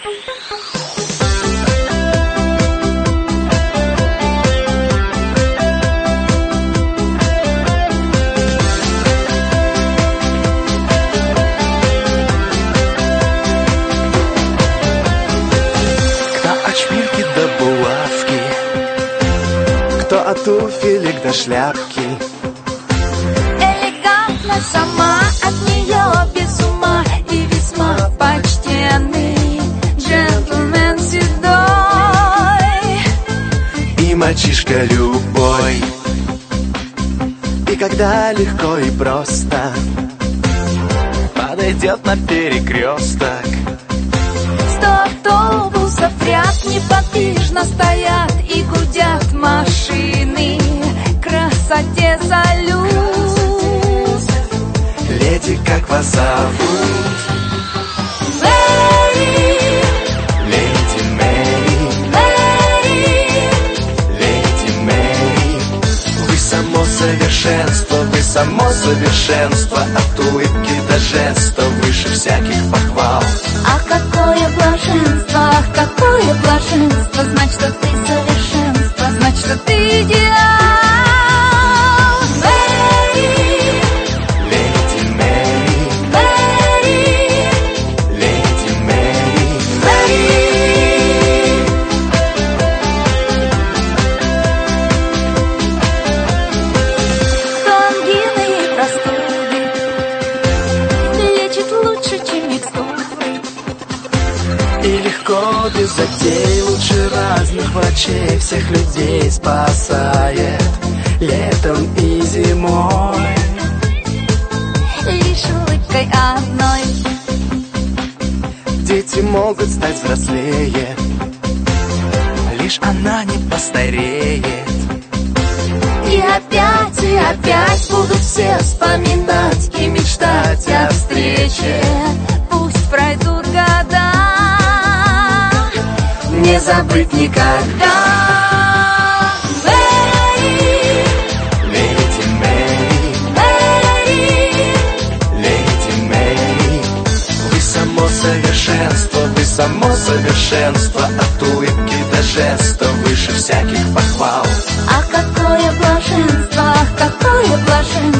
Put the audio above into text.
От туфелек до шляпки. Элегантна сама, от нее без ума. И весьма почтенный джентльмен седой. И мальчишка любой. И когда легко и просто подойдет на перекресток. 100 автобусов в ряд неподвижно стоят и гудят машины. Красоте салют. Леди, как вас зовут? Мэри, Леди Мэри, Леди Мэри. Вы само совершенство, вы само совершенство. От улыбки до жеста выше всяких похвал. Ах, какое блаженство, ах, какое блаженство. Знать, что ты совершенство, знать, что ты идеал. Мэри, Леди Мэри, Мэри, Леди Мэри, Мэри. Кто ангины и простуды лечит лучше, чем микстуры. И легко, без затей, лучше разных врачей. Всех людей спасает летом и зимой. Лишь улыбкой одной Дети могут стать взрослее, лишь она не постареет. и опять будут все вспоминать и мечтать о встрече. Пусть пройдут года, Не забыть никогда. Мэри, Леди Мэри, Мэри, Леди Мэри. Вы само совершенство, вы само совершенство. От улыбки до жеста выше всяких похвал. ах, какое блаженство, ах, какое блаженство.